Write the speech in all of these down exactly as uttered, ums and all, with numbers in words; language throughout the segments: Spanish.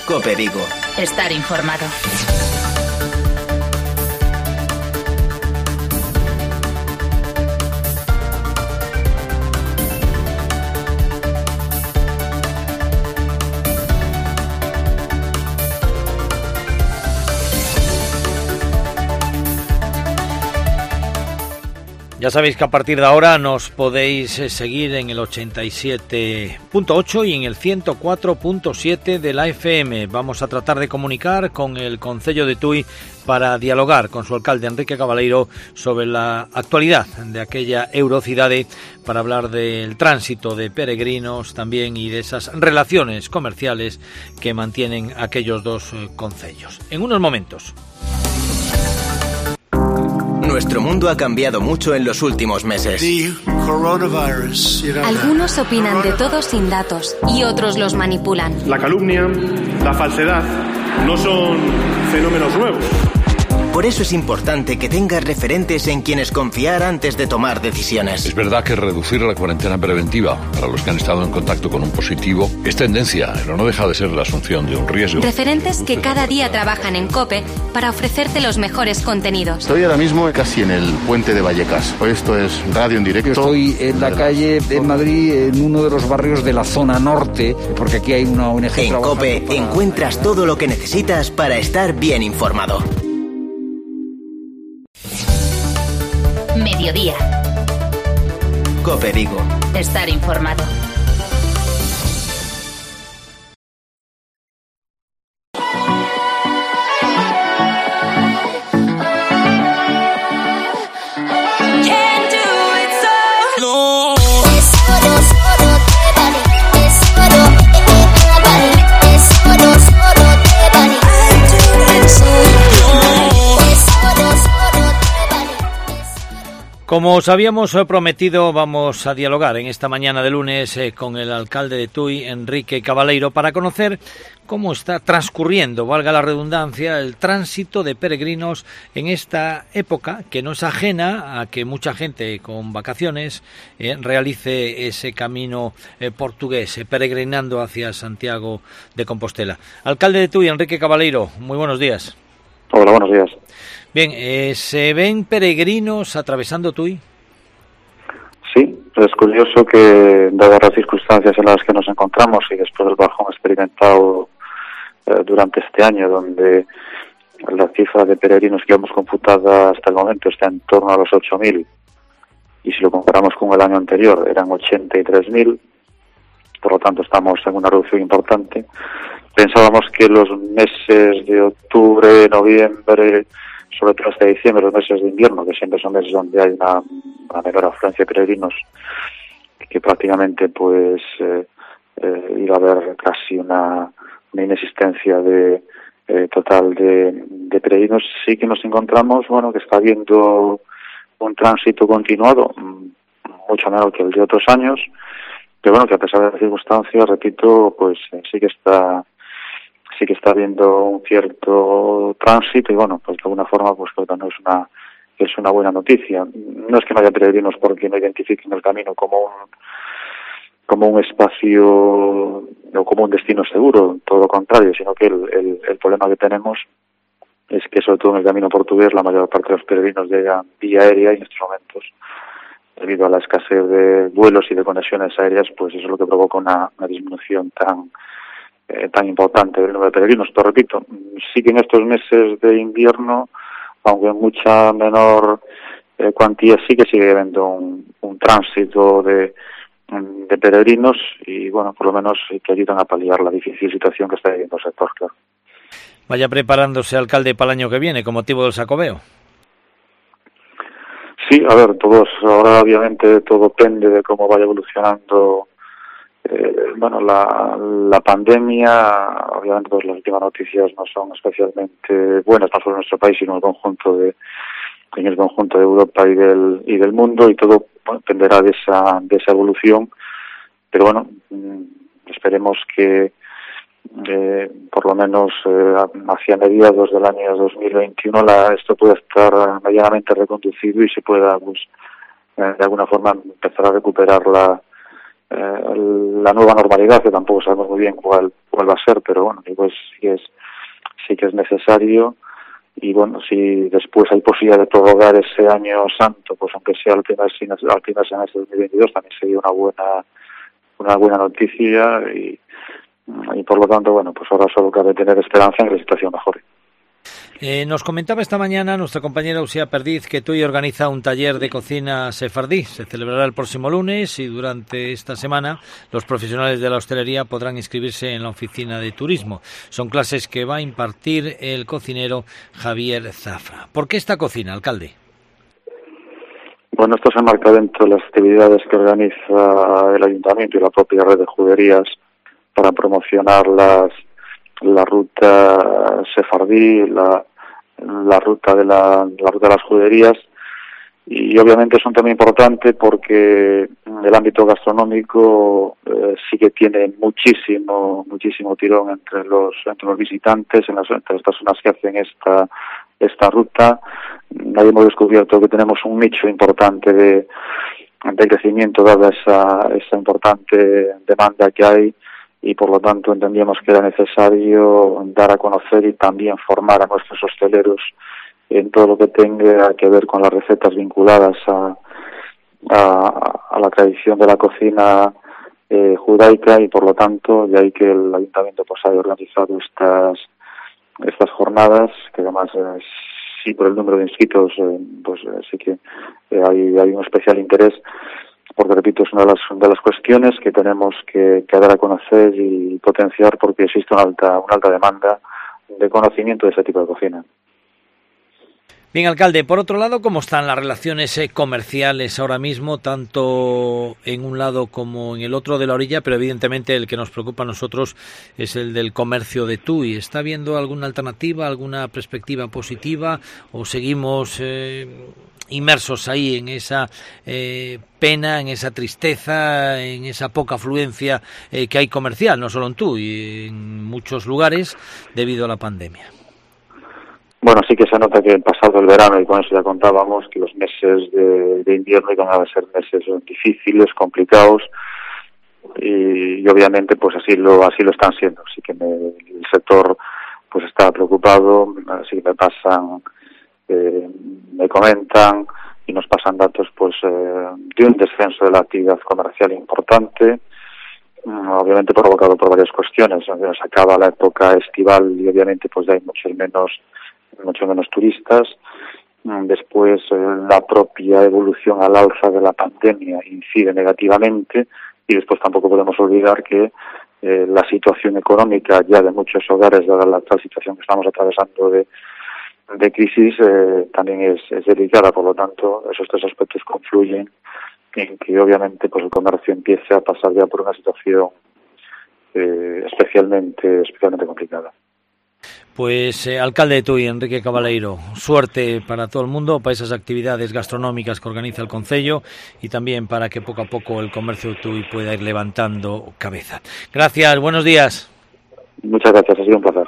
COPE Vigo. Estar informado. Ya sabéis que a partir de ahora nos podéis seguir en el ochenta y siete punto ocho y en el ciento cuatro punto siete de la F M. Vamos a tratar de comunicar con el Concello de Tui para dialogar con su alcalde Enrique Cabaleiro sobre la actualidad de aquella Eurocidade, para hablar del tránsito de peregrinos también y de esas relaciones comerciales que mantienen aquellos dos concellos. En unos momentos. Nuestro mundo ha cambiado mucho en los últimos meses. Algunos opinan de todo sin datos y otros los manipulan. La calumnia, la falsedad, no son fenómenos nuevos. Por eso es importante que tengas referentes en quienes confiar antes de tomar decisiones. Es verdad que reducir la cuarentena preventiva para los que han estado en contacto con un positivo es tendencia, pero no deja de ser la asunción de un riesgo. Referentes que cada día trabajan en COPE para ofrecerte los mejores contenidos. Estoy ahora mismo casi en el puente de Vallecas. Esto es radio en directo. Estoy en la calle de Madrid, en uno de los barrios de la zona norte, porque aquí hay una O N G. En COPE para... encuentras todo lo que necesitas para estar bien informado. Mediodía. COPE Vigo. Estar informado. Como os habíamos prometido, vamos a dialogar en esta mañana de lunes eh, con el alcalde de Tui, Enrique Cabaleiro, para conocer cómo está transcurriendo, valga la redundancia, el tránsito de peregrinos en esta época, que no es ajena a que mucha gente con vacaciones eh, realice ese camino eh, portugués, eh, peregrinando hacia Santiago de Compostela. Alcalde de Tui, Enrique Cabaleiro, muy buenos días. Hola, buenos días. Bien, eh, ¿se ven peregrinos atravesando Tui? Sí, es curioso que, dadas las circunstancias en las que nos encontramos y después del bajón experimentado eh, durante este año, donde la cifra de peregrinos que hemos computado hasta el momento está en torno a los ocho mil, y si lo comparamos con el año anterior eran ochenta y tres mil, por lo tanto estamos en una reducción importante. Pensábamos que los meses de octubre, noviembre, sobre todo hasta diciembre, los meses de invierno, que siempre son meses donde hay una, una menor afluencia de peregrinos, que prácticamente pues eh, eh, iba a haber casi una, una inexistencia de eh, total de, de peregrinos. Sí que nos encontramos, bueno, que está habiendo un tránsito continuado, mucho menor que el de otros años, pero bueno, que a pesar de las circunstancias, repito, pues eh, sí que está sí que está habiendo un cierto tránsito y bueno, pues de alguna forma pues creo que no es una es una buena noticia. No es que no haya peregrinos porque no identifiquen el camino como un como un espacio o como un destino seguro, todo lo contrario, sino que el, el, el problema que tenemos es que sobre todo en el camino portugués la mayor parte de los peregrinos llegan vía aérea y en estos momentos, debido a la escasez de vuelos y de conexiones aéreas, pues eso es lo que provoca una, una disminución tan Eh, tan importante del número de peregrinos. Pero repito, sí que en estos meses de invierno, aunque en mucha menor eh, cuantía, sí que sigue habiendo un, un tránsito de, de peregrinos y bueno, por lo menos que ayudan a paliar la difícil situación que está viviendo el sector, claro. Vaya preparándose, alcalde, para el año que viene con motivo del Xacobeo. Sí, a ver, todos, ahora obviamente todo depende de cómo vaya evolucionando Eh, bueno, la, la pandemia. Obviamente pues las últimas noticias no son especialmente buenas, no solo en nuestro país, sino en el conjunto de en el conjunto de Europa y del y del mundo, y todo bueno, dependerá de esa de esa evolución, pero bueno, esperemos que eh, por lo menos eh, hacia mediados del año dos mil veintiuno la, esto pueda estar medianamente reconducido y se pueda pues eh, de alguna forma empezar a recuperar la Eh, la nueva normalidad, que tampoco sabemos muy bien cuál cuál va a ser, pero bueno, pues sí es, sí que es necesario. Y bueno, si después hay posibilidad de prorrogar ese año santo, pues aunque sea al primer, al primer semestre de dos mil veintidós, también sería una buena una buena noticia y, y por lo tanto, bueno, pues ahora solo cabe tener esperanza en que la situación mejore. Eh, nos comentaba esta mañana nuestra compañera Usía Perdiz que TUI organiza un taller de cocina sefardí. Se celebrará el próximo lunes y durante esta semana los profesionales de la hostelería podrán inscribirse en la oficina de turismo. Son clases que va a impartir el cocinero Javier Zafra. ¿Por qué esta cocina, alcalde? Bueno, esto se enmarca dentro de las actividades que organiza el Ayuntamiento y la propia red de juderías para promocionar las la ruta sefardí, la, la ruta de la, la ruta de las juderías, y obviamente es un tema importante porque el ámbito gastronómico eh, sí que tiene muchísimo muchísimo tirón entre los entre los visitantes, en las, entre las personas que hacen esta esta ruta. Ahí hemos descubierto que tenemos un nicho importante de, de crecimiento dada esa esa importante demanda que hay, y por lo tanto entendíamos que era necesario dar a conocer y también formar a nuestros hosteleros en todo lo que tenga que ver con las recetas vinculadas a, a, a la tradición de la cocina eh, judaica, y por lo tanto de ahí que el Ayuntamiento pues haya organizado estas estas jornadas, que además eh, sí por el número de inscritos eh, pues eh, sí que eh, hay, hay un especial interés, porque repito, es una de las, de las cuestiones que tenemos que, que dar a conocer y potenciar, porque existe una alta, una alta demanda de conocimiento de ese tipo de cocina. Bien, alcalde, por otro lado, ¿cómo están las relaciones comerciales ahora mismo, tanto en un lado como en el otro de la orilla? Pero evidentemente el que nos preocupa a nosotros es el del comercio de TUI. ¿Está habiendo alguna alternativa, alguna perspectiva positiva, o seguimos eh, inmersos ahí en esa eh, pena, en esa tristeza, en esa poca afluencia eh, que hay comercial, no solo en TUI, en muchos lugares, debido a la pandemia? Bueno, sí que se nota que pasado el verano, y con eso ya contábamos, que los meses de, de invierno iban a ser meses difíciles, complicados, y, y obviamente pues así lo así lo están siendo. Así que me, el sector pues está preocupado, así que me pasan, eh, me comentan y nos pasan datos pues eh, de un descenso de la actividad comercial importante, obviamente provocado por varias cuestiones. Se acaba la época estival y obviamente pues ya hay muchos menos mucho menos turistas. Después eh, la propia evolución al alza de la pandemia incide negativamente, y después tampoco podemos olvidar que eh, la situación económica ya de muchos hogares, dada la actual situación que estamos atravesando de, de crisis, eh, también es, es delicada. Por lo tanto, esos tres aspectos confluyen en que obviamente pues el comercio empiece a pasar ya por una situación eh, especialmente especialmente complicada. Pues eh, alcalde de TUI, Enrique Cabaleiro, suerte para todo el mundo, para esas actividades gastronómicas que organiza el concello, y también para que poco a poco el comercio de TUI pueda ir levantando cabeza. Gracias, buenos días. Muchas gracias, ha sido un placer.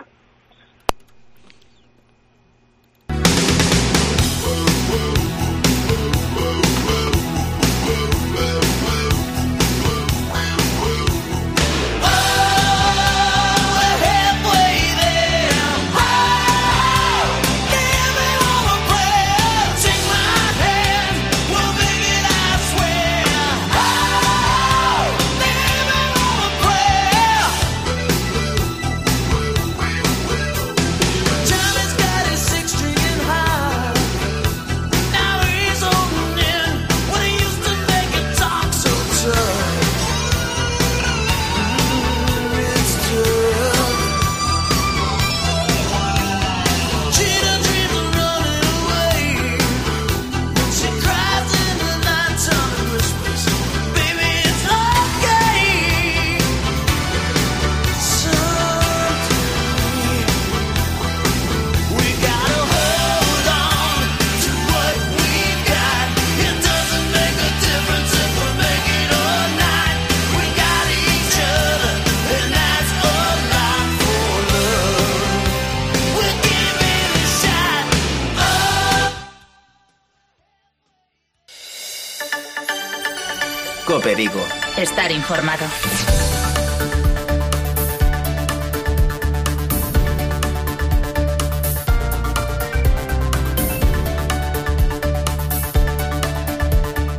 COPE Vigo. Estar informado.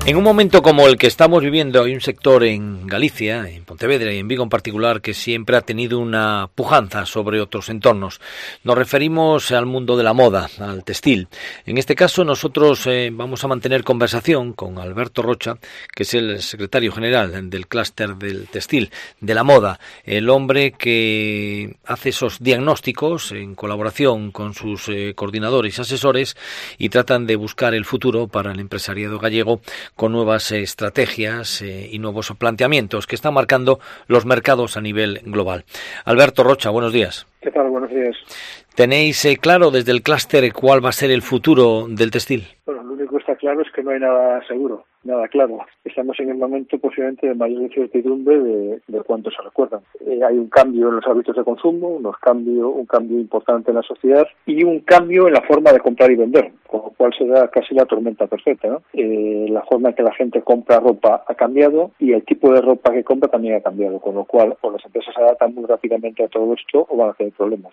En un momento como el que estamos viviendo hay un sector en Galicia, en Pontevedra y en Vigo en particular, que siempre ha tenido una pujanza sobre otros entornos. Nos referimos al mundo de la moda, al textil. En este caso nosotros eh, vamos a mantener conversación con Alberto Rocha, que es el secretario general del clúster del textil, de la moda, el hombre que hace esos diagnósticos en colaboración con sus eh, coordinadores y asesores y tratan de buscar el futuro para el empresariado gallego con nuevas eh, estrategias eh, y nuevos planteamientos que están marcando los mercados a nivel global. Alberto Rocha, buenos días. ¿Qué tal? Buenos días. ¿Tenéis eh, claro desde el clúster cuál va a ser el futuro del textil? Bueno, lo único que está claro es que no hay nada seguro, nada claro. Estamos en el momento posiblemente de mayor incertidumbre de, de cuánto se recuerdan. Eh, hay un cambio en los hábitos de consumo, unos cambio, un cambio importante en la sociedad y un cambio en la forma de comprar y vender, con lo cual se da casi la tormenta perfecta, ¿no? Eh, la forma en que la gente compra ropa ha cambiado y el tipo de ropa que compra también ha cambiado, con lo cual o las empresas se adaptan muy rápidamente a todo esto o van a tener problemas.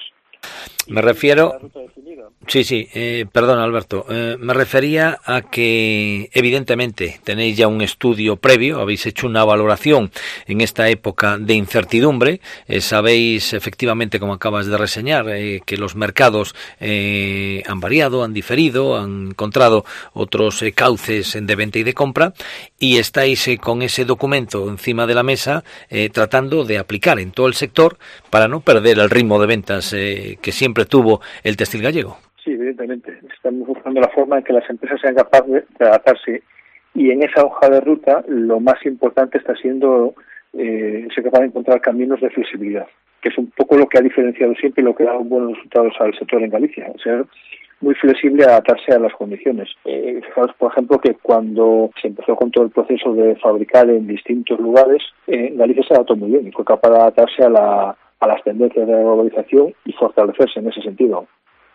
Me refiero... Sí, sí, eh, perdón Alberto, eh, me refería a que evidentemente tenéis ya un estudio previo, habéis hecho una valoración en esta época de incertidumbre, eh, sabéis efectivamente, como acabas de reseñar, eh, que los mercados eh, han variado, han diferido, han encontrado otros eh, cauces de venta y de compra y estáis eh, con ese documento encima de la mesa eh, tratando de aplicar en todo el sector para no perder el ritmo de ventas eh, que siempre tuvo el textil gallego. Sí, evidentemente. Estamos buscando la forma en que las empresas sean capaces de adaptarse y en esa hoja de ruta lo más importante está siendo eh, ser capaz de encontrar caminos de flexibilidad, que es un poco lo que ha diferenciado siempre y lo que ha dado buenos resultados al sector en Galicia, ser muy flexible a adaptarse a las condiciones. Eh, fijaos, por ejemplo, que cuando se empezó con todo el proceso de fabricar en distintos lugares, eh, Galicia se adaptó muy bien y fue capaz de adaptarse a la a las tendencias de la globalización y fortalecerse en ese sentido.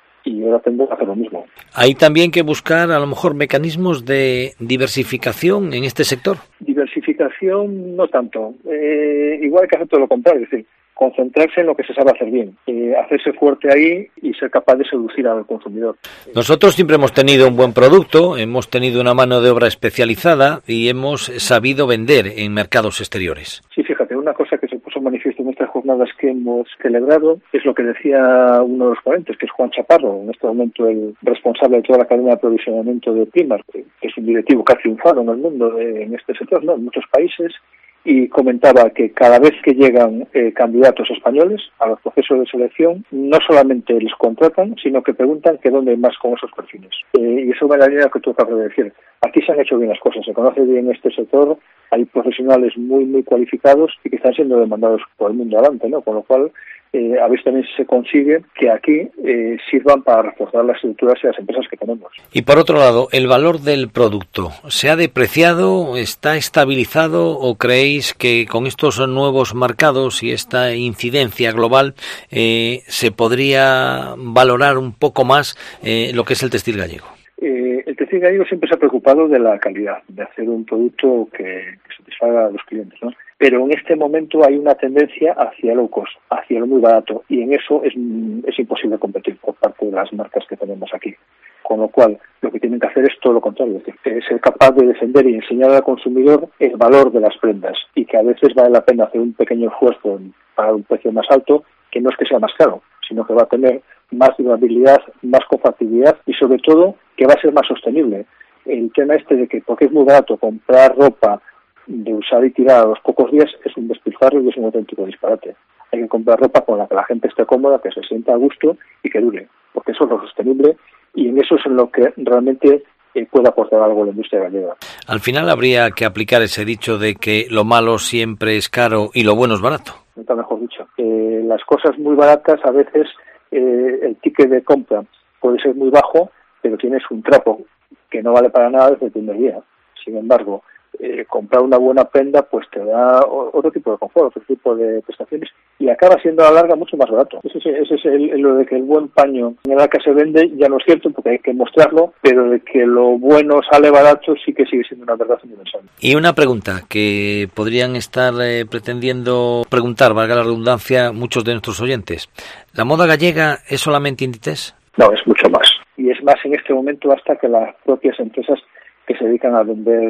Y ahora tendremos que hacer lo mismo. Hay también que buscar a lo mejor mecanismos de diversificación en este sector. Diversificación no tanto. Eh, igual hay que hacer todo lo contrario, es decir, concentrarse en lo que se sabe hacer bien, eh, hacerse fuerte ahí y ser capaz de seducir al consumidor. Nosotros siempre hemos tenido un buen producto, hemos tenido una mano de obra especializada y hemos sabido vender en mercados exteriores. Sí, fíjate, una cosa que se puso manifiesto en estas jornadas que hemos celebrado es lo que decía uno de los ponentes, que es Juan Chaparro, en este momento el responsable de toda la cadena de aprovisionamiento de Primark, que es un directivo que ha triunfado en el mundo de, en este sector, ¿no? En muchos países, y comentaba que cada vez que llegan eh, candidatos españoles a los procesos de selección, no solamente les contratan, sino que preguntan que dónde hay más con esos perfiles. Eh, y eso va en la línea que tú acabas de decir. Aquí se han hecho bien las cosas, se conoce bien este sector, hay profesionales muy, muy cualificados y que están siendo demandados por el mundo adelante, ¿no? Con lo cual, eh, a veces también se consigue que aquí eh, sirvan para reforzar las estructuras y las empresas que tenemos. Y por otro lado, ¿el valor del producto se ha depreciado, está estabilizado o creéis que con estos nuevos mercados y esta incidencia global eh, se podría valorar un poco más eh, lo que es el textil gallego? Eh, el textil gallego siempre se ha preocupado de la calidad, de hacer un producto que, que satisfaga a los clientes, ¿no? Pero en este momento hay una tendencia hacia low cost, hacia lo muy barato, y en eso es, es imposible competir por parte de las marcas que tenemos aquí. Con lo cual, lo que tienen que hacer es todo lo contrario, es decir, ser capaz de defender y enseñar al consumidor el valor de las prendas, y que a veces vale la pena hacer un pequeño esfuerzo en pagar un precio más alto, que no es que sea más caro, sino que va a tener más durabilidad, más compatibilidad y sobre todo que va a ser más sostenible. El tema este de que porque es muy barato comprar ropa de usar y tirar a los pocos días es un despilfarro y es un auténtico disparate. Hay que comprar ropa con la que la gente esté cómoda, que se sienta a gusto y que dure, porque eso es lo sostenible y en eso es en lo que realmente eh, puede aportar algo a la industria gallega. Al final habría que aplicar ese dicho de que lo malo siempre es caro y lo bueno es barato. Está mejor dicho. Eh, las cosas muy baratas a veces eh, el ticket de compra puede ser muy bajo, pero tienes un trapo que no vale para nada desde el primer día. Sin embargo, eh, comprar una buena prenda pues te da otro tipo de confort, otro tipo de prestaciones y acaba siendo a la larga mucho más barato. Ese, ese es el, el, lo de que el buen paño en el que se vende ya no es cierto porque hay que mostrarlo, pero de que lo bueno sale barato sí que sigue siendo una verdad universal. Y una pregunta que podrían estar eh, pretendiendo preguntar, valga la redundancia, muchos de nuestros oyentes. ¿La moda gallega es solamente Inditex? No, es mucho más. Y es más en este momento hasta que las propias empresas que se dedican a vender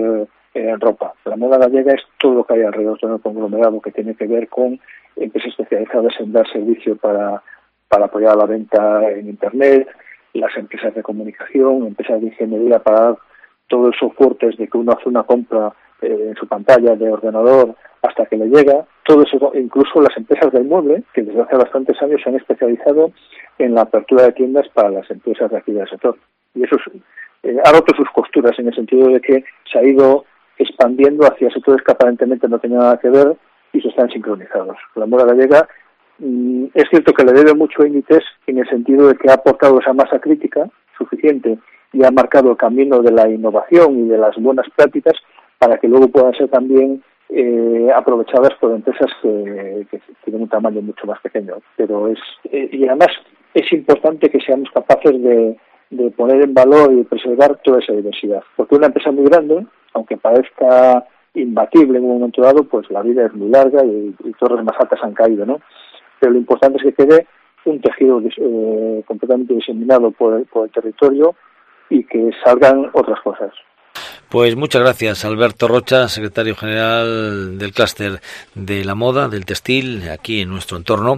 eh, ropa. La moda gallega es todo lo que hay alrededor de un conglomerado que tiene que ver con empresas especializadas en dar servicio para, para apoyar la venta en Internet, las empresas de comunicación, empresas de ingeniería para dar todo el soporte desde que uno hace una compra eh, en su pantalla de ordenador hasta que le llega. Todo eso, incluso las empresas del mueble, que desde hace bastantes años se han especializado en la apertura de tiendas para las empresas de aquí del sector. Y eso es, eh, ha roto sus costuras en el sentido de que se ha ido expandiendo hacia sectores que aparentemente no tenían nada que ver y se están sincronizados. La moda gallega mm, es cierto que le debe mucho a Inditex en el sentido de que ha aportado esa masa crítica suficiente y ha marcado el camino de la innovación y de las buenas prácticas para que luego puedan ser también eh, aprovechadas por empresas que, que tienen un tamaño mucho más pequeño. Pero es eh, y además es importante que seamos capaces de, de poner en valor y preservar toda esa diversidad, porque una empresa muy grande, aunque parezca imbatible en un momento dado, pues la vida es muy larga y, y torres más altas han caído, ¿no? Pero lo importante es que quede un tejido eh, completamente diseminado por el, por el territorio y que salgan otras cosas. Pues muchas gracias, Alberto Rocha, secretario general del clúster de la moda, del textil, aquí en nuestro entorno,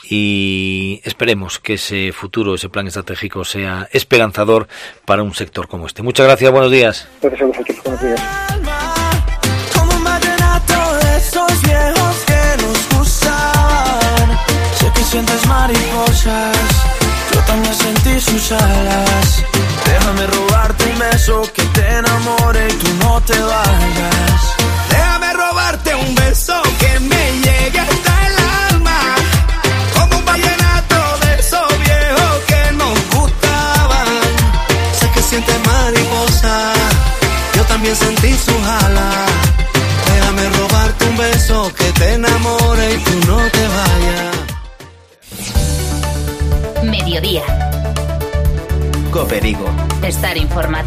y esperemos que ese futuro, ese plan estratégico sea esperanzador para un sector como este. Muchas gracias, buenos días. Gracias a vosotros, buenos días. Como un vallenato de esos viejos que nos gustan, sé que sientes mariposas, yo también sentí sus alas. Déjame robarte un beso que te enamore y tú no te vayas. Déjame robarte un beso que me llegue hasta el alma, como un vallenato de esos viejos que nos gustaban. Sé que sientes mariposa, yo también sentí su jala. Déjame robarte un beso que te enamore y tú no te vayas. Mediodía. COPE Vigo. Estar informado.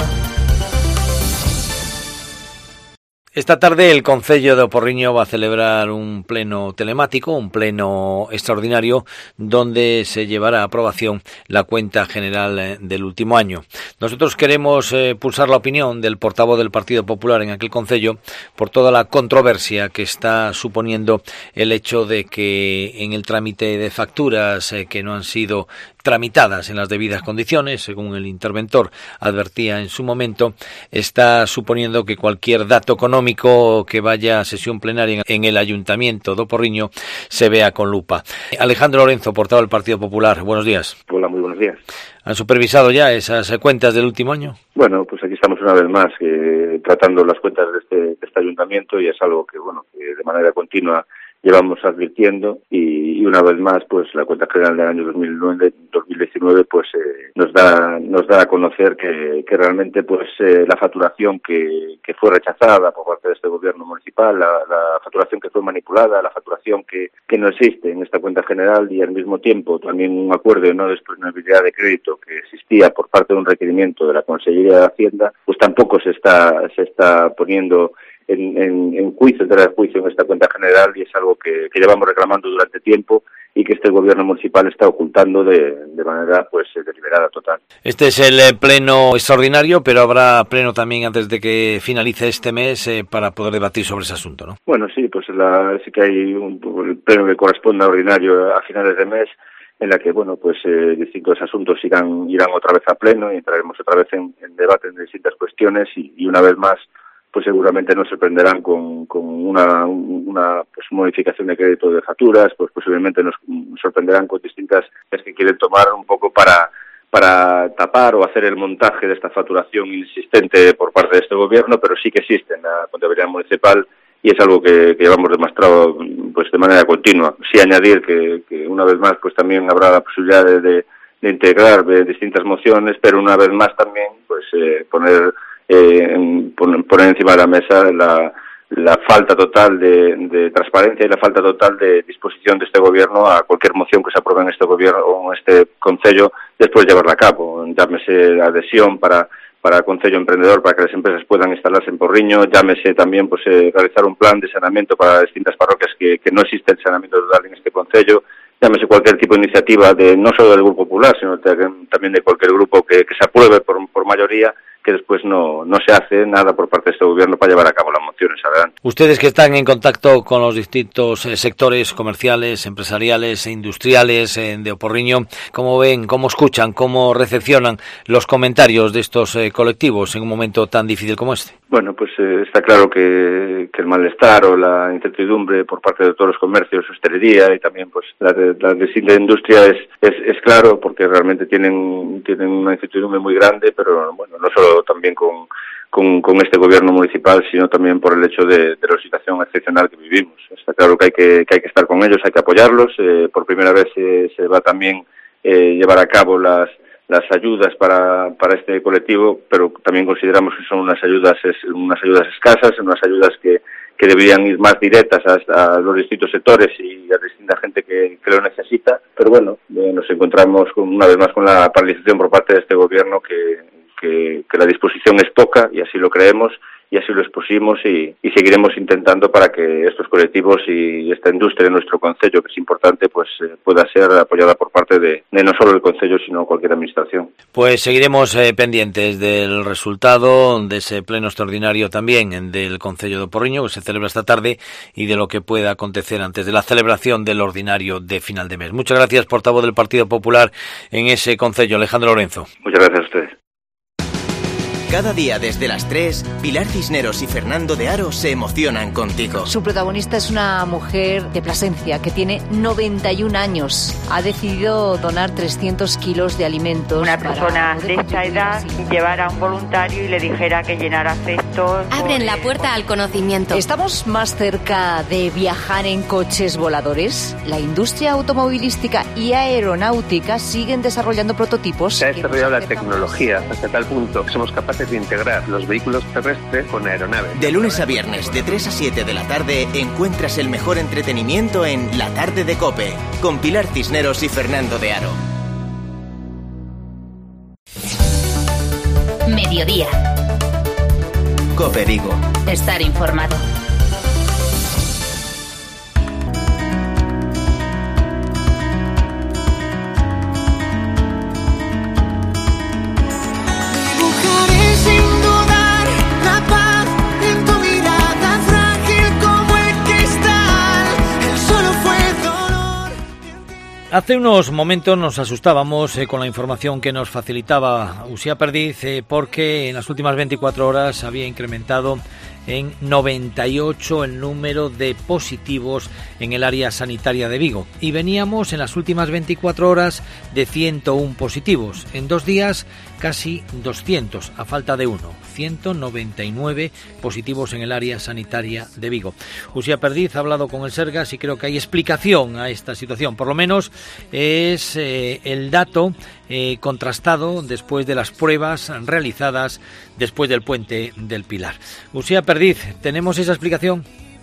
Esta tarde el Concello de Oporriño va a celebrar un pleno telemático, un pleno extraordinario, donde se llevará a aprobación la cuenta general del último año. Nosotros queremos eh, pulsar la opinión del portavoz del Partido Popular en aquel concello por toda la controversia que está suponiendo el hecho de que en el trámite de facturas eh, que no han sido tramitadas en las debidas condiciones, según el interventor advertía en su momento, está suponiendo que cualquier dato económico que vaya a sesión plenaria en el Ayuntamiento de Oporriño se vea con lupa. Alejandro Lorenzo, portavoz del Partido Popular, buenos días. Hola, muy buenos días. ¿Han supervisado ya esas cuentas del último año? Bueno, pues aquí estamos una vez más eh, tratando las cuentas de este, de este Ayuntamiento y es algo que, bueno, que de manera continua llevamos advirtiendo y, y una vez más pues la cuenta general del año dos mil diecinueve pues eh, nos da nos da a conocer que, que realmente pues eh, la facturación que, que fue rechazada por parte de este gobierno municipal, la, la facturación que fue manipulada, la facturación que, que no existe en esta cuenta general y al mismo tiempo también un acuerdo de no disponibilidad de crédito que existía por parte de un requerimiento de la Consellería de Hacienda, pues tampoco se está se está poniendo En, en, en juicio, entrar en juicio en esta cuenta general y es algo que, que llevamos reclamando durante tiempo y que este gobierno municipal está ocultando de, de manera pues deliberada total. Este es el pleno extraordinario, pero habrá pleno también antes de que finalice este mes eh, para poder debatir sobre ese asunto, ¿no? Bueno, sí, pues la, sí que hay un el pleno que corresponde a ordinario a finales de mes, en la que, bueno, pues eh, distintos asuntos irán irán otra vez a pleno y entraremos otra vez en, en debate en distintas cuestiones y, y una vez más pues seguramente nos sorprenderán con, con una, una pues, modificación de crédito de facturas, pues posiblemente nos sorprenderán con distintas que quieren tomar un poco para para tapar o hacer el montaje de esta facturación insistente por parte de este gobierno, pero sí que existe en la contabilidad municipal y es algo que, que llevamos demostrado pues de manera continua. Sí añadir que, que una vez más pues también habrá la posibilidad de, de, de integrar de distintas mociones, pero una vez más también pues eh, poner Eh, poner encima de la mesa la, la falta total de, de transparencia y la falta total de disposición de este gobierno a cualquier moción que se apruebe en este gobierno o en este concello después de llevarla a cabo. Llámese adhesión para para Concello Emprendedor, para que las empresas puedan instalarse en Porriño, llámese también pues eh, realizar un plan de saneamiento para distintas parroquias que, que no existe el saneamiento total en este concello, llámese cualquier tipo de iniciativa de no solo del Grupo Popular, sino también de cualquier grupo que, que se apruebe por, por mayoría, que después no, no se hace nada por parte de este gobierno para llevar a cabo las mociones adelante. Ustedes que están en contacto con los distintos eh, sectores comerciales, empresariales e industriales eh, de Oporriño, ¿cómo ven, cómo escuchan, cómo recepcionan los comentarios de estos eh, colectivos en un momento tan difícil como este? Bueno, pues eh, está claro que, que el malestar o la incertidumbre por parte de todos los comercios, hostelería y también pues la de, la de la industria es, es, es claro, porque realmente tienen, tienen una incertidumbre muy grande, pero bueno, no solo también con, con, con este gobierno municipal, sino también por el hecho de, de la situación excepcional que vivimos. Está claro que hay que, que hay que estar con ellos, hay que apoyarlos. Eh, por primera vez eh, se va también eh, llevar a cabo las las ayudas para para este colectivo, pero también consideramos que son unas ayudas es, unas ayudas escasas, unas ayudas que, que deberían ir más directas a, a los distintos sectores y a distinta gente que, que lo necesita, pero bueno, eh, nos encontramos con, una vez más con la paralización por parte de este gobierno que, que, que la disposición es poca y así lo creemos y así lo expusimos y, y seguiremos intentando para que estos colectivos y esta industria de nuestro concello, que es importante, pues eh, pueda ser apoyada por parte de, de no solo el concello, sino cualquier administración. Pues seguiremos eh, pendientes del resultado de ese pleno extraordinario también del concello de Oporriño, que se celebra esta tarde, y de lo que pueda acontecer antes de la celebración del ordinario de final de mes. Muchas gracias, portavoz del Partido Popular en ese concello, Alejandro Lorenzo. Muchas gracias a ustedes. Cada día desde las tres, Pilar Cisneros y Fernando de Aro se emocionan contigo. Su protagonista es una mujer de Plasencia que tiene noventa y un años. Ha decidido donar trescientos kilos de alimentos. Una persona de esta edad llevara a un voluntario y le dijera que llenara cestos. Abren la puerta al conocimiento. ¿Estamos más cerca de viajar en coches voladores? La industria automovilística y aeronáutica siguen desarrollando prototipos. Se ha desarrollado la tecnología hasta tal punto que somos capaces de integrar los vehículos terrestres con aeronaves. De lunes a viernes, de tres a siete de la tarde, encuentras el mejor entretenimiento en La Tarde de COPE, con Pilar Cisneros y Fernando de Aro. Mediodía. COPE Vigo. Estar informado. Hace unos momentos nos asustábamos eh, con la información que nos facilitaba Uxía Perdiz eh, porque en las últimas veinticuatro horas había incrementado en noventa y ocho el número de positivos en el área sanitaria de Vigo y veníamos en las últimas veinticuatro horas de ciento uno positivos. En dos días casi doscientos, a falta de uno, ciento noventa y nueve positivos en el área sanitaria de Vigo. Uxía Perdiz ha hablado con el Sergas y creo que hay explicación a esta situación, por lo menos es eh, el dato eh, contrastado después de las pruebas realizadas después del puente del Pilar. Uxía Perdiz, ¿tenemos esa explicación?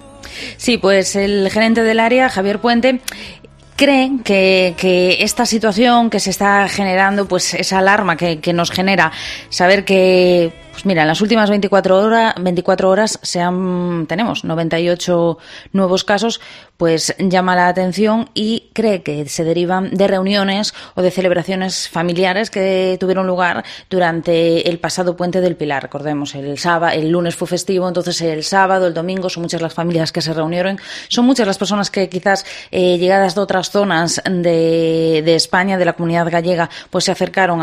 Sí, pues el gerente del área, Javier Puente, creen que, que esta situación que se está generando, pues esa alarma que, que nos genera saber que, pues mira, en las últimas veinticuatro horas, veinticuatro horas se han, tenemos noventa y ocho nuevos casos, pues llama la atención y cree que se derivan de reuniones o de celebraciones familiares que tuvieron lugar durante el pasado puente del Pilar. Recordemos, el sábado, el lunes fue festivo, entonces el sábado, el domingo son muchas las familias que se reunieron, son muchas las personas que quizás eh, llegadas de otras zonas de, de España, de la comunidad gallega, pues se acercaron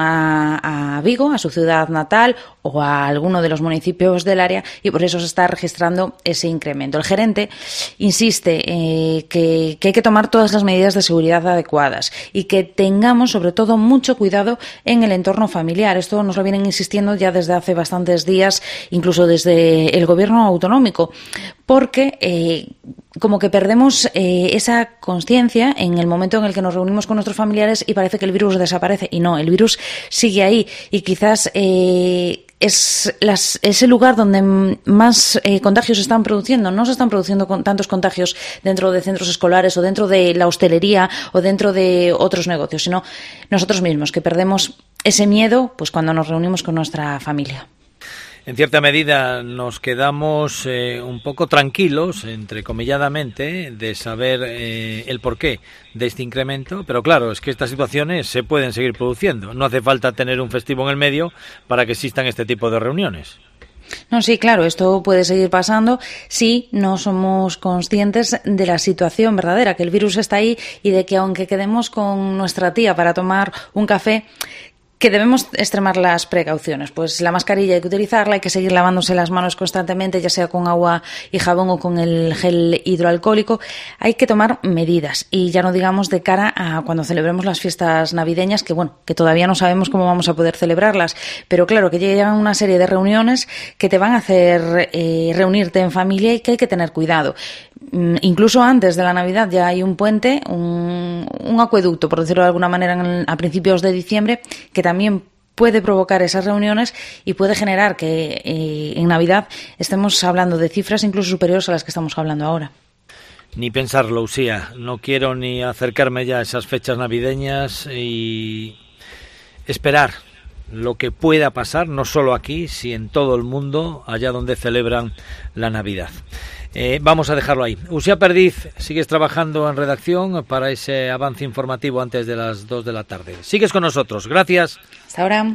a, a Vigo, a su ciudad natal o a alguno de los municipios del área y por eso se está registrando ese incremento. El gerente insiste eh, que, que hay que tomar todas las medidas de seguridad adecuadas y que tengamos sobre todo mucho cuidado en el entorno familiar. Esto nos lo vienen insistiendo ya desde hace bastantes días, incluso desde el gobierno autonómico, porque eh, como que perdemos eh, esa conciencia en el momento en el que nos reunimos con nuestros familiares y parece que el virus desaparece, y no, el virus sigue ahí y quizás eh, es las, ese lugar donde más eh, contagios se están produciendo. No se están produciendo con tantos contagios dentro de centros escolares o dentro de la hostelería o dentro de otros negocios, sino nosotros mismos, que perdemos ese miedo pues cuando nos reunimos con nuestra familia. En cierta medida nos quedamos eh, un poco tranquilos, entrecomilladamente, de saber eh, el porqué de este incremento, pero claro, es que estas situaciones se pueden seguir produciendo. No hace falta tener un festivo en el medio para que existan este tipo de reuniones. No, sí, claro, esto puede seguir pasando si no somos conscientes de la situación verdadera, que el virus está ahí y de que aunque quedemos con nuestra tía para tomar un café, que debemos extremar las precauciones. Pues la mascarilla hay que utilizarla, hay que seguir lavándose las manos constantemente, ya sea con agua y jabón o con el gel hidroalcohólico. Hay que tomar medidas y ya no digamos de cara a cuando celebremos las fiestas navideñas, que bueno, que todavía no sabemos cómo vamos a poder celebrarlas, pero claro que llegan una serie de reuniones que te van a hacer eh, reunirte en familia y que hay que tener cuidado. Incluso antes de la Navidad ya hay un puente, un, un acueducto, por decirlo de alguna manera, en el, a principios de diciembre, que también puede provocar esas reuniones y puede generar que eh, en Navidad estemos hablando de cifras incluso superiores a las que estamos hablando ahora. Ni pensarlo, Usía. No quiero ni acercarme ya a esas fechas navideñas y esperar lo que pueda pasar, no solo aquí, sino en todo el mundo, allá donde celebran la Navidad. Eh, vamos a dejarlo ahí. Usía Perdiz, sigues trabajando en redacción para ese avance informativo antes de las dos de la tarde. Sigues con nosotros. Gracias. Hasta ahora.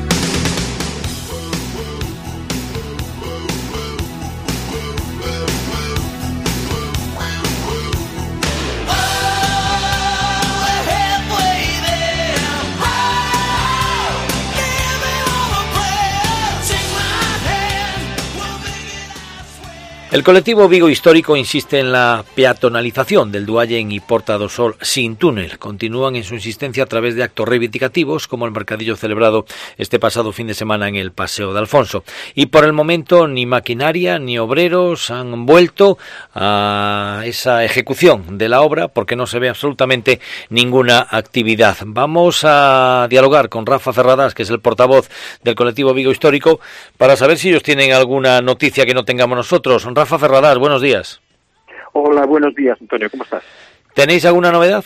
El colectivo Vigo Histórico insiste en la peatonalización del Duallen y Porta do Sol sin túnel. Continúan en su insistencia a través de actos reivindicativos como el mercadillo celebrado este pasado fin de semana en el Paseo de Alfonso. Y por el momento ni maquinaria ni obreros han vuelto a esa ejecución de la obra porque no se ve absolutamente ninguna actividad. Vamos a dialogar con Rafa Ferradas, que es el portavoz del colectivo Vigo Histórico, para saber si ellos tienen alguna noticia que no tengamos nosotros. Rafa Ferradas, buenos días. Hola, buenos días, Antonio, ¿cómo estás? ¿Tenéis alguna novedad?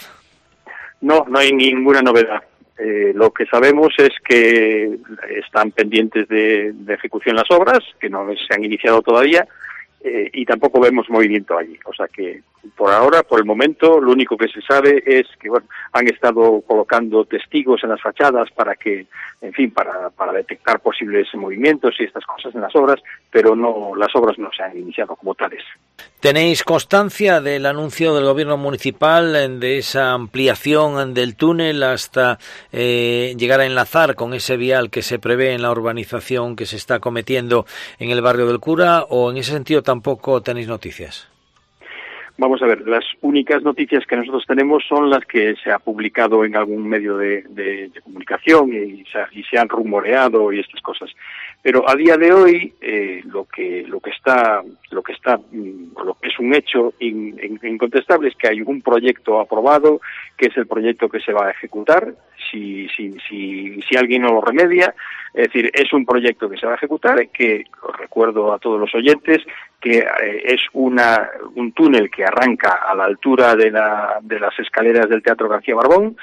No, no hay ninguna novedad. Eh, lo que sabemos es que están pendientes de, de ejecución las obras, que no se han iniciado todavía, eh, y tampoco vemos movimiento allí. O sea que, por ahora, por el momento, lo único que se sabe es que bueno, han estado colocando testigos en las fachadas para que, en fin, para, para detectar posibles movimientos y estas cosas en las obras, pero no, las obras no se han iniciado como tales. ¿Tenéis constancia del anuncio del gobierno municipal de esa ampliación del túnel hasta eh, llegar a enlazar con ese vial que se prevé en la urbanización que se está cometiendo en el barrio del Cura, o en ese sentido tampoco tenéis noticias? Vamos a ver, las únicas noticias que nosotros tenemos son las que se ha publicado en algún medio de, de, de comunicación y se, y se han rumoreado y estas cosas. Pero a día de hoy eh, lo que lo que está lo que está lo que es un hecho in, in, incontestable es que hay un proyecto aprobado, que es el proyecto que se va a ejecutar si si si si alguien no lo remedia. Es decir, es un proyecto que se va a ejecutar, que os recuerdo a todos los oyentes que eh, es una un túnel que arranca a la altura de la de las escaleras del Teatro García Barbón,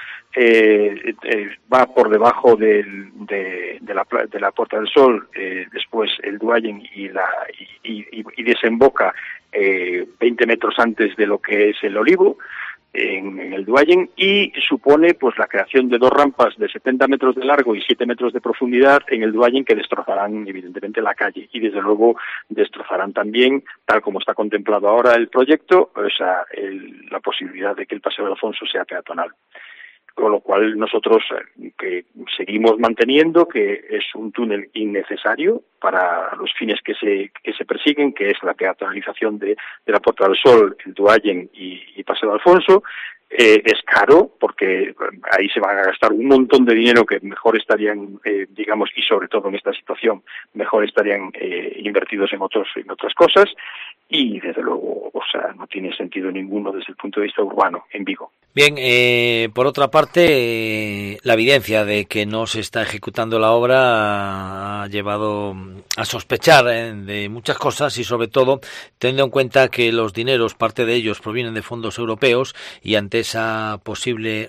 eh, eh, va por debajo del, de, de la de la Puerta del Sol, eh, después el Duallen y la y, y, y desemboca eh, veinte metros antes de lo que es el Olivo. En, en el Duallen, y supone pues la creación de dos rampas de setenta metros de largo y siete metros de profundidad en el Duallen, que destrozarán evidentemente la calle y desde luego destrozarán también, tal como está contemplado ahora el proyecto, o sea, el, la posibilidad de que el Paseo de Alfonso sea peatonal. Con lo cual nosotros eh, que seguimos manteniendo que es un túnel innecesario para los fines que se que se persiguen, que es la peatonalización de, de la Puerta del Sol, el Duallen y, y Paseo de Alfonso. Eh, es caro porque ahí se van a gastar un montón de dinero que mejor estarían, eh, digamos, y sobre todo en esta situación, mejor estarían eh, invertidos en otros en otras cosas, y desde luego, o sea, no tiene sentido ninguno desde el punto de vista urbano en Vigo. Bien, eh, por otra parte, eh, la evidencia de que no se está ejecutando la obra ha llevado a sospechar eh, de muchas cosas, y sobre todo teniendo en cuenta que los dineros, parte de ellos provienen de fondos europeos, y ante esa posible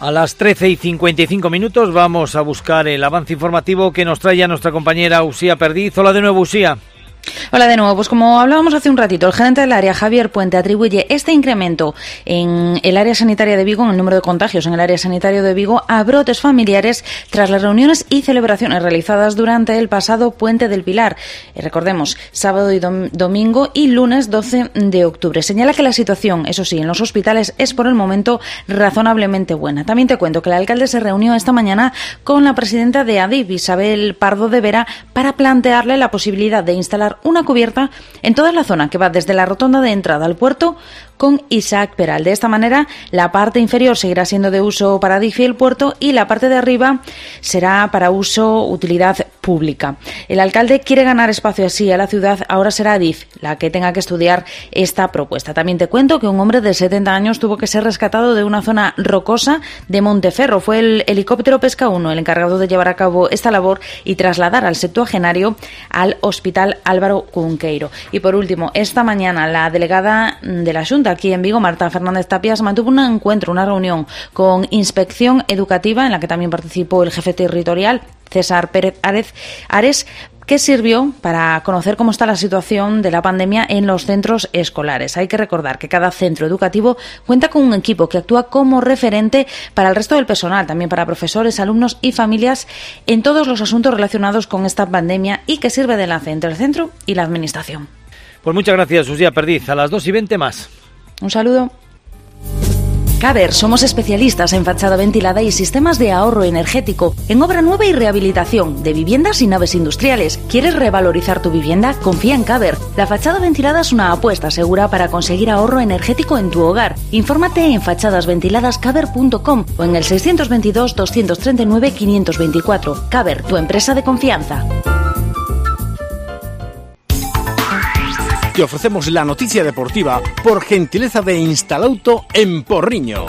A las trece y cincuenta y cinco minutos vamos a buscar el avance informativo que nos trae ya nuestra compañera Usía Perdiz. Hola de nuevo, Usía. Hola de nuevo. Pues como hablábamos hace un ratito, el gerente del área, Javier Puente, atribuye este incremento en el área sanitaria de Vigo, en el número de contagios en el área sanitaria de Vigo, a brotes familiares tras las reuniones y celebraciones realizadas durante el pasado Puente del Pilar. Eh, recordemos, sábado y dom- domingo y lunes doce de octubre. Señala que la situación, eso sí, en los hospitales es por el momento razonablemente buena. También te cuento que el alcalde se reunió esta mañana con la presidenta de ADIF, Isabel Pardo de Vera, para plantearle la posibilidad de instalar una cubierta en toda la zona que va desde la rotonda de entrada al puerto con Isaac Peral. De esta manera, la parte inferior seguirá siendo de uso para ADIF y el puerto, y la parte de arriba será para uso, utilidad pública. El alcalde quiere ganar espacio así a la ciudad. Ahora será ADIF la que tenga que estudiar esta propuesta. También te cuento que un hombre de setenta años tuvo que ser rescatado de una zona rocosa de Monteferro. Fue el helicóptero Pesca uno el encargado de llevar a cabo esta labor y trasladar al septuagenario al Hospital Álvaro Cunqueiro. Y por último, esta mañana la delegada de la Xunta aquí en Vigo, Marta Fernández Tapias, mantuvo un encuentro, una reunión con Inspección Educativa, en la que también participó el jefe territorial, César Pérez Ares, que sirvió para conocer cómo está la situación de la pandemia en los centros escolares. Hay que recordar que cada centro educativo cuenta con un equipo que actúa como referente para el resto del personal, también para profesores, alumnos y familias, en todos los asuntos relacionados con esta pandemia, y que sirve de enlace entre el centro y la administración. Pues muchas gracias, Usía Perdiz. A las dos y veinte más. Un saludo. Caber, somos especialistas en fachada ventilada y sistemas de ahorro energético, en obra nueva y rehabilitación de viviendas y naves industriales. ¿Quieres revalorizar tu vivienda? Confía en Caber. La fachada ventilada es una apuesta segura para conseguir ahorro energético en tu hogar. Infórmate en fachadas ventiladas caber punto com o en el seiscientos veintidós, doscientos treinta y nueve, quinientos veinticuatro. Caber, tu empresa de confianza. Te ofrecemos la noticia deportiva por gentileza de Instalauto en Porriño.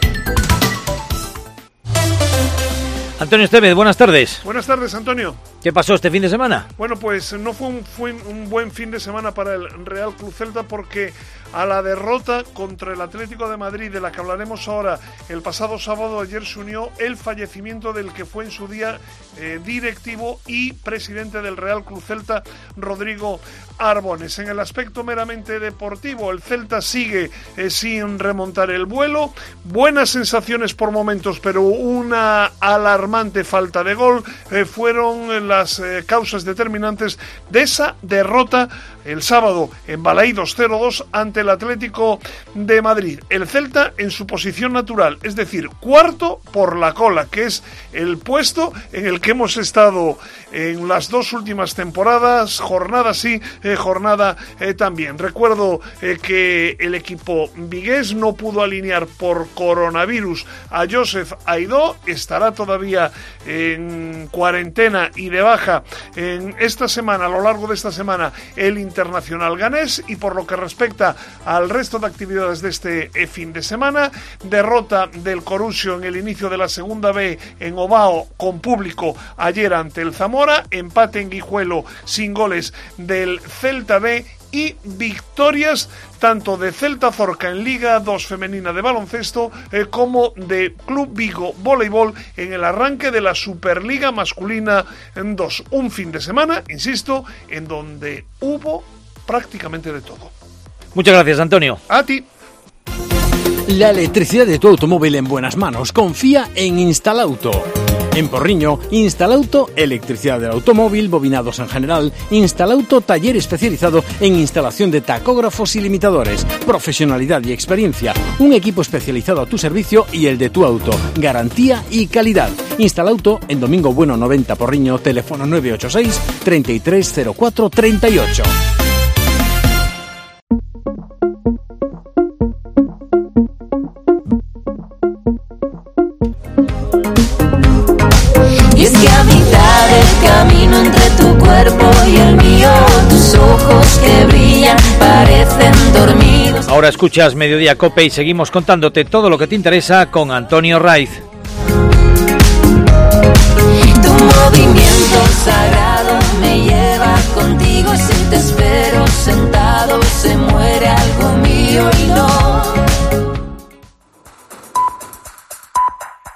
Antonio Estevez, buenas tardes. Buenas tardes, Antonio. ¿Qué pasó este fin de semana? Bueno, pues no fue un, fue un buen fin de semana para el Real Club Celta, porque a la derrota contra el Atlético de Madrid, de la que hablaremos ahora, el pasado sábado, ayer se unió el fallecimiento del que fue en su día eh, directivo y presidente del Real Club Celta, Rodrigo Arbones. En el aspecto meramente deportivo, el Celta sigue eh, sin remontar el vuelo, buenas sensaciones por momentos, pero una alarmante falta de gol eh, fueron las eh, causas determinantes de esa derrota el sábado en Balaídos cero dos ante el Atlético de Madrid. El Celta en su posición natural, es decir, cuarto por la cola, que es el puesto en el que hemos estado en las dos últimas temporadas, jornada sí, eh, jornada eh, también. Recuerdo eh, que el equipo vigués no pudo alinear por coronavirus a Joseph Aidó, estará todavía en cuarentena y de baja en esta semana, a lo largo de esta semana, el internacional ganés. Y por lo que respecta al resto de actividades de este eh, fin de semana, derrota del Corusio en el inicio de la segunda B en Ovao con público ayer ante el Zamora, empate en Guijuelo sin goles del Celta B y victorias tanto de Celta Zorca en Liga dos femenina de baloncesto eh, como de Club Vigo Voleibol en el arranque de la Superliga masculina en dos. Un fin de semana, insisto, en donde hubo prácticamente de todo. Muchas gracias, Antonio. A ti. La electricidad de tu automóvil en buenas manos. Confía en Instalauto. En Porriño, Instalauto, electricidad del automóvil, bobinados en general. Instalauto, taller especializado en instalación de tacógrafos y limitadores. Profesionalidad y experiencia. Un equipo especializado a tu servicio y el de tu auto. Garantía y calidad. Instalauto, en Domingo Bueno noventa Porriño, teléfono nueve ocho seis, treinta y tres cero cuatro treinta y ocho. Y es que a mitad del camino entre tu cuerpo y el mío, tus ojos que brillan parecen dormidos. Ahora escuchas Mediodía Cope y seguimos contándote todo lo que te interesa con Antonio Raiz. Tu movimiento sagrado me lleva contigo, y si te espero sentado se muere algo mío y no.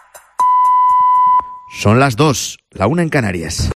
Son las dos, la una en Canarias.